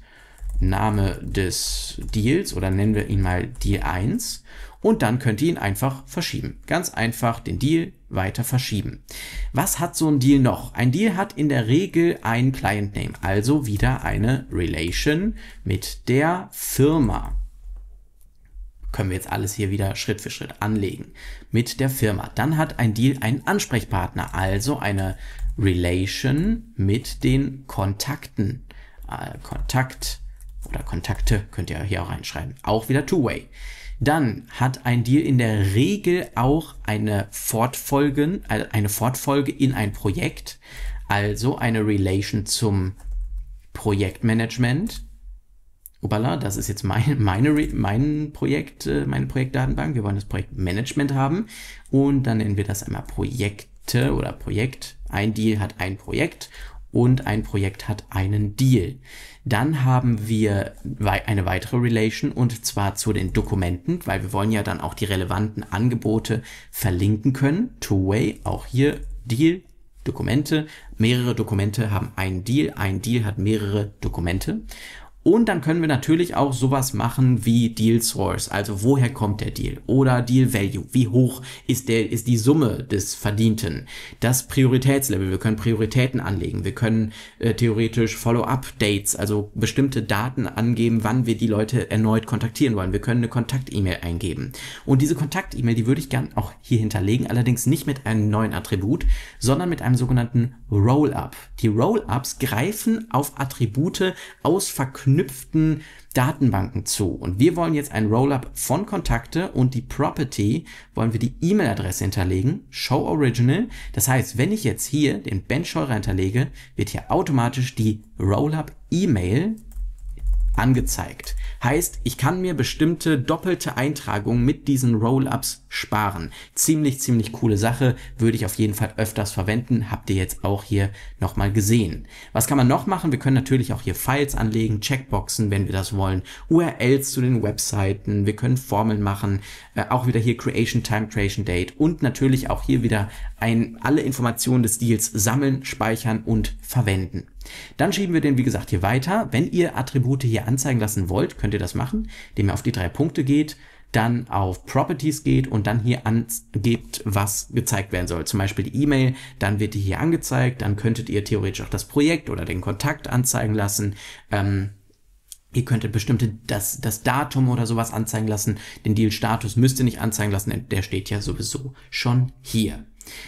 [SPEAKER 1] Name des Deals oder nennen wir ihn mal Deal eins und dann könnt ihr ihn einfach verschieben. Ganz einfach den Deal weiter verschieben. Was hat so ein Deal noch? Ein Deal hat in der Regel ein Client Name, also wieder eine Relation mit der Firma. Können wir jetzt alles hier wieder Schritt für Schritt anlegen mit der Firma. Dann hat ein Deal einen Ansprechpartner, also eine Relation mit den Kontakten. Äh, Kontakt oder Kontakte könnt ihr hier auch reinschreiben. Auch wieder Two-Way. Dann hat ein Deal in der Regel auch eine Fortfolge, eine Fortfolge in ein Projekt, also eine Relation zum Projektmanagement. Upala, das ist jetzt mein, meine, mein Projekt, meine Projektdatenbank. Wir wollen das Projektmanagement haben und dann nennen wir das einmal Projekte oder Projekt. Ein Deal hat ein Projekt und ein Projekt hat einen Deal. Dann haben wir eine weitere Relation und zwar zu den Dokumenten, weil wir wollen ja dann auch die relevanten Angebote verlinken können. Two-Way, auch hier Deal, Dokumente. Mehrere Dokumente haben einen Deal, ein Deal hat mehrere Dokumente. Und dann können wir natürlich auch sowas machen wie Deal Source, also woher kommt der Deal, oder Deal Value, wie hoch ist der, ist die Summe des Verdienten, das Prioritätslevel, wir können Prioritäten anlegen, wir können äh, theoretisch Follow-up-Dates, also bestimmte Daten angeben, wann wir die Leute erneut kontaktieren wollen, wir können eine Kontakt-E-Mail eingeben. Und diese Kontakt-E-Mail, die würde ich gern auch hier hinterlegen, allerdings nicht mit einem neuen Attribut, sondern mit einem sogenannten Roll-Up. Die Roll-Ups greifen auf Attribute aus verknüpften knüpften Datenbanken zu. Und wir wollen jetzt ein Rollup von Kontakte und die Property wollen wir die E-Mail-Adresse hinterlegen, Show Original. Das heißt, wenn ich jetzt hier den Ben Scheurer hinterlege, wird hier automatisch die Rollup-E-Mail angezeigt. Heißt, ich kann mir bestimmte doppelte Eintragungen mit diesen Rollups sparen. Ziemlich, ziemlich coole Sache, würde ich auf jeden Fall öfters verwenden, habt ihr jetzt auch hier nochmal gesehen. Was kann man noch machen? Wir können natürlich auch hier Files anlegen, Checkboxen, wenn wir das wollen, U R Ls zu den Webseiten, wir können Formeln machen, äh, auch wieder hier Creation Time, Creation Date und natürlich auch hier wieder ein, alle Informationen des Deals sammeln, speichern und verwenden. Dann schieben wir den, wie gesagt, hier weiter. Wenn ihr Attribute hier anzeigen lassen wollt, könnt ihr das machen, indem ihr auf die drei Punkte geht, dann auf Properties geht und dann hier angebt, was gezeigt werden soll. Zum Beispiel die E-Mail, dann wird die hier angezeigt, dann könntet ihr theoretisch auch das Projekt oder den Kontakt anzeigen lassen. Ähm, Ihr könntet bestimmte das, das Datum oder sowas anzeigen lassen. Den Deal-Status müsst ihr nicht anzeigen lassen, denn der steht ja sowieso schon hier.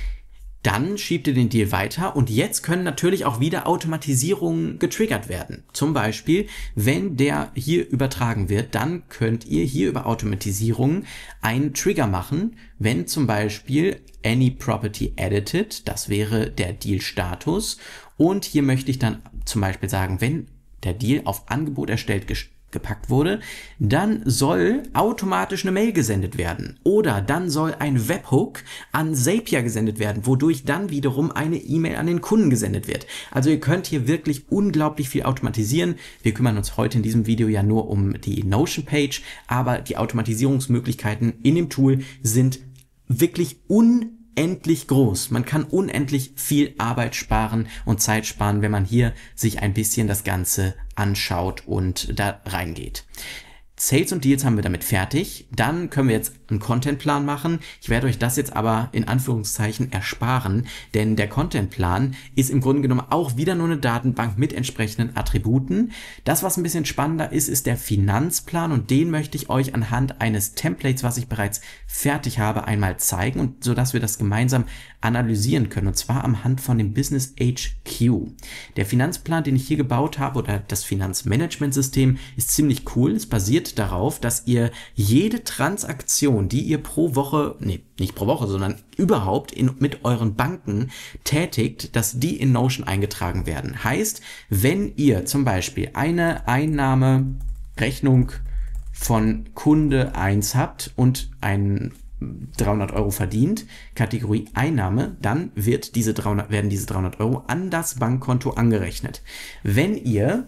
[SPEAKER 1] Dann schiebt ihr den Deal weiter und jetzt können natürlich auch wieder Automatisierungen getriggert werden. Zum Beispiel, wenn der hier übertragen wird, dann könnt ihr hier über Automatisierungen einen Trigger machen, wenn zum Beispiel Any Property Edited, das wäre der Deal-Status, und hier möchte ich dann zum Beispiel sagen, wenn der Deal auf Angebot erstellt gepackt wurde, dann soll automatisch eine Mail gesendet werden oder dann soll ein Webhook an Zapier gesendet werden, wodurch dann wiederum eine E-Mail an den Kunden gesendet wird. Also ihr könnt hier wirklich unglaublich viel automatisieren. Wir kümmern uns heute in diesem Video ja nur um die Notion-Page, aber die Automatisierungsmöglichkeiten in dem Tool sind wirklich un unendlich groß. Man kann unendlich viel Arbeit sparen und Zeit sparen, wenn man hier sich ein bisschen das Ganze anschaut und da reingeht. Sales und Deals haben wir damit fertig. Dann können wir jetzt einen Contentplan machen. Ich werde euch das jetzt aber in Anführungszeichen ersparen, denn der Contentplan ist im Grunde genommen auch wieder nur eine Datenbank mit entsprechenden Attributen. Das, was ein bisschen spannender ist, ist der Finanzplan und den möchte ich euch anhand eines Templates, was ich bereits fertig habe, einmal zeigen und so dass wir das gemeinsam analysieren können und zwar am Hand von dem Business H Q. Der Finanzplan, den ich hier gebaut habe oder das Finanzmanagementsystem ist ziemlich cool. Es basiert darauf, dass ihr jede Transaktion, die ihr pro Woche, nee, nicht pro Woche, sondern überhaupt in, mit euren Banken tätigt, dass die in Notion eingetragen werden. Heißt, wenn ihr zum Beispiel eine Einnahmerechnung von Kunde eins habt und ein dreihundert Euro verdient, Kategorie Einnahme, dann wird diese dreihundert, werden diese dreihundert Euro an das Bankkonto angerechnet. Wenn ihr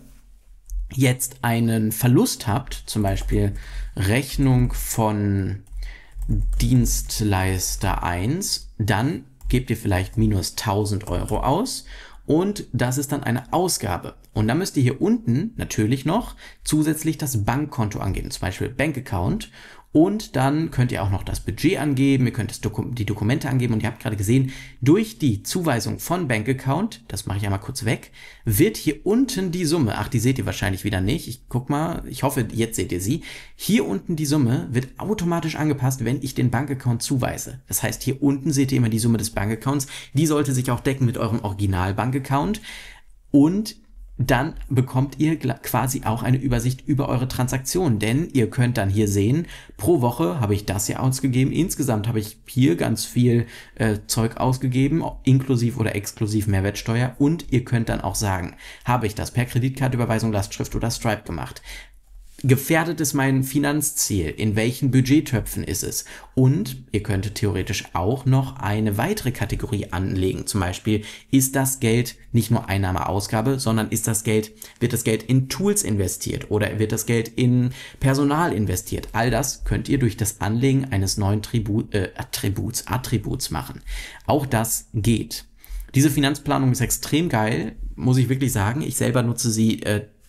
[SPEAKER 1] jetzt einen Verlust habt, zum Beispiel Rechnung von Dienstleister eins, dann gebt ihr vielleicht minus tausend Euro aus und das ist dann eine Ausgabe. Und dann müsst ihr hier unten natürlich noch zusätzlich das Bankkonto angeben, zum Beispiel Bankaccount. Und dann könnt ihr auch noch das Budget angeben, ihr könnt das Dokum- die Dokumente angeben und ihr habt gerade gesehen, durch die Zuweisung von Bankaccount, das mache ich einmal kurz weg, wird hier unten die Summe, ach die seht ihr wahrscheinlich wieder nicht, ich guck mal, ich hoffe jetzt seht ihr sie, hier unten die Summe wird automatisch angepasst, wenn ich den Bankaccount zuweise. Das heißt, hier unten seht ihr immer die Summe des Bankaccounts, die sollte sich auch decken mit eurem Original-Bankaccount und dann bekommt ihr quasi auch eine Übersicht über eure Transaktionen, denn ihr könnt dann hier sehen, pro Woche habe ich das hier ausgegeben, insgesamt habe ich hier ganz viel äh, Zeug ausgegeben, inklusiv oder exklusiv Mehrwertsteuer und ihr könnt dann auch sagen, habe ich das per Kreditkartenüberweisung, Lastschrift oder Stripe gemacht. Gefährdet ist mein Finanzziel? In welchen Budgettöpfen ist es? Und ihr könntet theoretisch auch noch eine weitere Kategorie anlegen. Zum Beispiel, ist das Geld nicht nur Einnahme, Ausgabe, sondern ist das Geld, wird das Geld in Tools investiert oder wird das Geld in Personal investiert? All das könnt ihr durch das Anlegen eines neuen Tribu äh, Attributs, Attributs machen. Auch das geht. Diese Finanzplanung ist extrem geil, muss ich wirklich sagen. Ich selber nutze sie äh,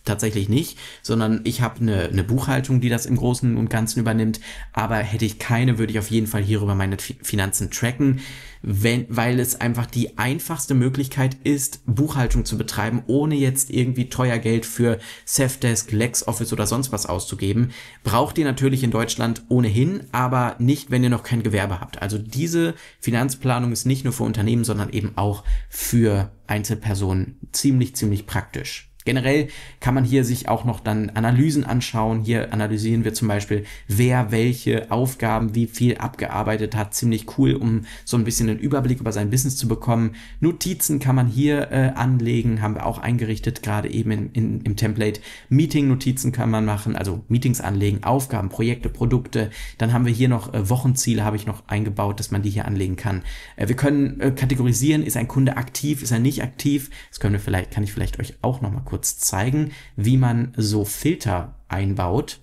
[SPEAKER 1] tatsächlich nicht, sondern ich habe eine, eine Buchhaltung, die das im Großen und Ganzen übernimmt, aber hätte ich keine, würde ich auf jeden Fall hierüber meine Finanzen tracken, wenn, weil es einfach die einfachste Möglichkeit ist, Buchhaltung zu betreiben, ohne jetzt irgendwie teuer Geld für Safdesk, LexOffice oder sonst was auszugeben. Braucht ihr natürlich in Deutschland ohnehin, aber nicht, wenn ihr noch kein Gewerbe habt. Also diese Finanzplanung ist nicht nur für Unternehmen, sondern eben auch für Einzelpersonen ziemlich, ziemlich praktisch. Generell kann man hier sich auch noch dann Analysen anschauen. Hier analysieren wir zum Beispiel, wer welche Aufgaben wie viel abgearbeitet hat. Ziemlich cool, um so ein bisschen einen Überblick über sein Business zu bekommen. Notizen kann man hier äh, anlegen, haben wir auch eingerichtet, gerade eben in, in, im Template. Meeting-Notizen kann man machen, also Meetings anlegen, Aufgaben, Projekte, Produkte. Dann haben wir hier noch äh, Wochenziele, habe ich noch eingebaut, dass man die hier anlegen kann. Äh, wir können äh, kategorisieren, ist ein Kunde aktiv, ist er nicht aktiv. Das können wir vielleicht, kann ich vielleicht euch auch noch mal kurz zeigen, wie man so Filter einbaut,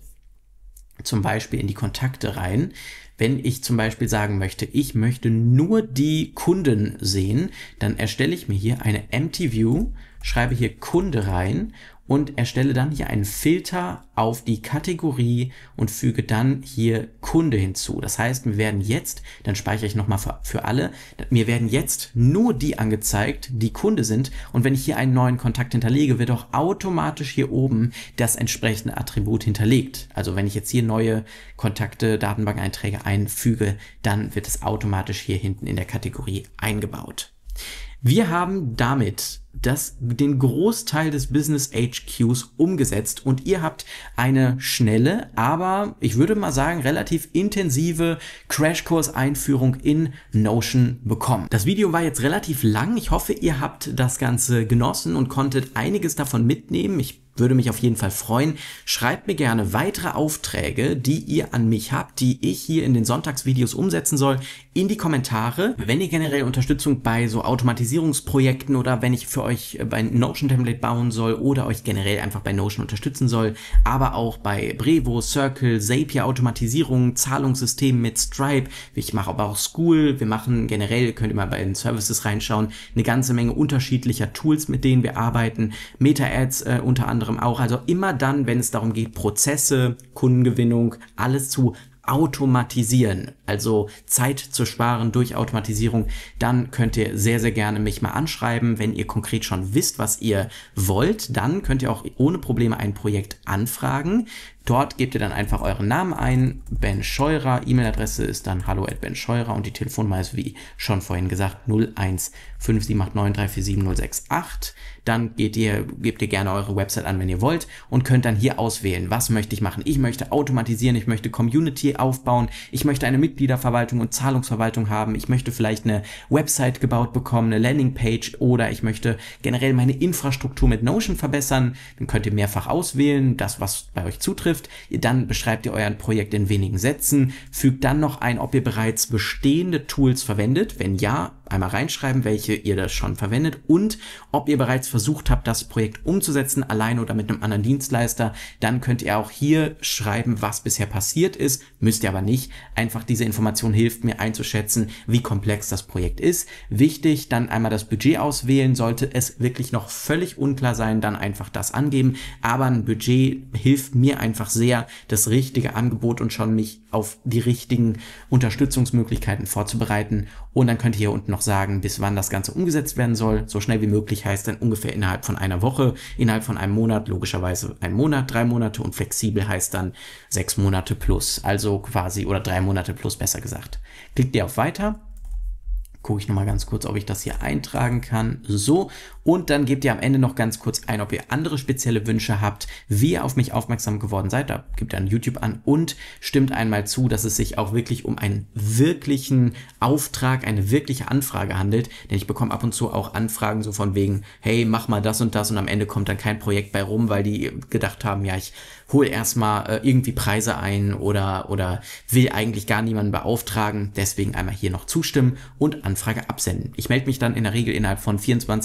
[SPEAKER 1] zum Beispiel in die Kontakte rein. Wenn ich zum Beispiel sagen möchte, ich möchte nur die Kunden sehen, dann erstelle ich mir hier eine Empty View, schreibe hier Kunde rein und erstelle dann hier einen Filter auf die Kategorie und füge dann hier Kunde hinzu. Das heißt, mir werden jetzt, dann speichere ich nochmal für, für alle, mir werden jetzt nur die angezeigt, die Kunde sind, und wenn ich hier einen neuen Kontakt hinterlege, wird auch automatisch hier oben das entsprechende Attribut hinterlegt. Also wenn ich jetzt hier neue Kontakte, Datenbank-Einträge einfüge, dann wird es automatisch hier hinten in der Kategorie eingebaut. Wir haben damit das, den Großteil des Business H Qs umgesetzt und ihr habt eine schnelle, aber ich würde mal sagen relativ intensive Crashkurs-Einführung in Notion bekommen. Das Video war jetzt relativ lang. Ich hoffe, ihr habt das Ganze genossen und konntet einiges davon mitnehmen. Ich würde mich auf jeden Fall freuen. Schreibt mir gerne weitere Aufträge, die ihr an mich habt, die ich hier in den Sonntagsvideos umsetzen soll, in die Kommentare. Wenn ihr generell Unterstützung bei so Automatisierungsprojekten oder wenn ich für euch bei Notion Template bauen soll oder euch generell einfach bei Notion unterstützen soll, aber auch bei Brevo, Circle, Zapier Automatisierung, Zahlungssystemen mit Stripe. Ich mache aber auch School. Wir machen generell, könnt ihr mal bei den Services reinschauen, eine ganze Menge unterschiedlicher Tools, mit denen wir arbeiten. Meta-Ads äh, unter anderem auch, also immer dann, wenn es darum geht, Prozesse, Kundengewinnung, alles zu automatisieren, also Zeit zu sparen durch Automatisierung, dann könnt ihr sehr, sehr gerne mich mal anschreiben. Wenn ihr konkret schon wisst, was ihr wollt, dann könnt ihr auch ohne Probleme ein Projekt anfragen. Dort gebt ihr dann einfach euren Namen ein, Ben Scheurer, E-Mail-Adresse ist dann hallo at ben scheurer und die Telefonnummer ist wie schon vorhin gesagt null eins fünf sieben acht neun drei vier sieben null sechs acht. Dann geht ihr, gebt ihr gerne eure Website an, wenn ihr wollt, und könnt dann hier auswählen, was möchte ich machen. Ich möchte automatisieren, ich möchte Community aufbauen, ich möchte eine Mitgliederverwaltung und Zahlungsverwaltung haben, ich möchte vielleicht eine Website gebaut bekommen, eine Landingpage, oder ich möchte generell meine Infrastruktur mit Notion verbessern. Dann könnt ihr mehrfach auswählen, das, was bei euch zutrifft. Dann beschreibt ihr euer Projekt in wenigen Sätzen, fügt dann noch ein, ob ihr bereits bestehende Tools verwendet. Wenn ja, einmal reinschreiben, welche ihr das schon verwendet, und ob ihr bereits versucht habt, das Projekt umzusetzen, allein oder mit einem anderen Dienstleister. Dann könnt ihr auch hier schreiben, was bisher passiert ist, müsst ihr aber nicht. Einfach diese Information hilft mir einzuschätzen, wie komplex das Projekt ist. Wichtig, dann einmal das Budget auswählen. Sollte es wirklich noch völlig unklar sein, dann einfach das angeben. Aber ein Budget hilft mir einfach sehr, das richtige Angebot und schon mich auf die richtigen Unterstützungsmöglichkeiten vorzubereiten. Und dann könnt ihr hier unten noch sagen, bis wann das Ganze umgesetzt werden soll. So schnell wie möglich heißt dann ungefähr innerhalb von einer Woche, innerhalb von einem Monat, logischerweise ein Monat, drei Monate, und flexibel heißt dann sechs Monate plus, also quasi, oder drei Monate plus, besser gesagt. Klickt ihr auf Weiter. Gucke ich nochmal ganz kurz, ob ich das hier eintragen kann. So, und dann gebt ihr am Ende noch ganz kurz ein, ob ihr andere spezielle Wünsche habt, wie ihr auf mich aufmerksam geworden seid. Da gebt ihr ein YouTube an und stimmt einmal zu, dass es sich auch wirklich um einen wirklichen Auftrag, eine wirkliche Anfrage handelt. Denn ich bekomme ab und zu auch Anfragen so von wegen, hey, mach mal das und das, und am Ende kommt dann kein Projekt bei rum, weil die gedacht haben, ja, ich hole erstmal äh, irgendwie Preise ein oder, oder will eigentlich gar niemanden beauftragen. Deswegen einmal hier noch zustimmen und Anfrage absenden. Ich melde mich dann in der Regel innerhalb von vierundzwanzig bis achtundvierzig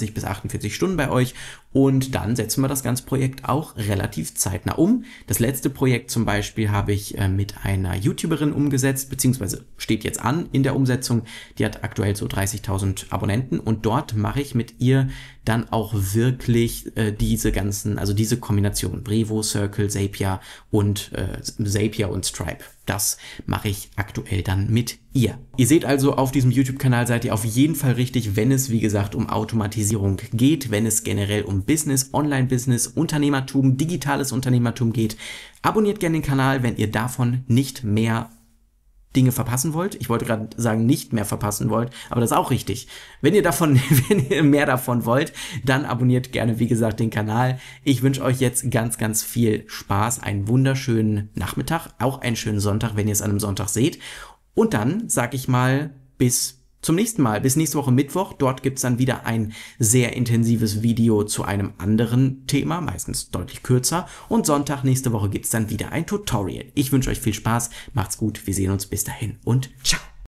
[SPEAKER 1] achtundvierzig Stunden bei euch und dann setzen wir das ganze Projekt auch relativ zeitnah um. Das letzte Projekt zum Beispiel habe ich äh, mit einer YouTuberin umgesetzt, beziehungsweise steht jetzt an in der Umsetzung. Die hat aktuell so dreißigtausend Abonnenten und dort mache ich mit ihr dann auch wirklich äh, diese ganzen, also diese Kombination Brevo, Circle, Zapier und äh, Zapier und Stripe. Das mache ich aktuell dann mit ihr. Ihr seht also, auf diesem YouTube-Kanal seid ihr auf jeden Fall richtig, wenn es, wie gesagt, um Automatisierung geht, wenn es generell um Business, Online-Business, Unternehmertum, digitales Unternehmertum geht. Abonniert gerne den Kanal, wenn ihr davon nicht mehr Dinge verpassen wollt. Ich wollte gerade sagen, nicht mehr verpassen wollt, aber das ist auch richtig. Wenn ihr davon, wenn ihr mehr davon wollt, dann abonniert gerne, wie gesagt, den Kanal. Ich wünsche euch jetzt ganz, ganz viel Spaß, einen wunderschönen Nachmittag, auch einen schönen Sonntag, wenn ihr es an einem Sonntag seht. Und dann sage ich mal, bis zum nächsten Mal, bis nächste Woche Mittwoch. Dort gibt es dann wieder ein sehr intensives Video zu einem anderen Thema, meistens deutlich kürzer. Und Sonntag nächste Woche gibt es dann wieder ein Tutorial. Ich wünsche euch viel Spaß, macht's gut, wir sehen uns bis dahin und ciao.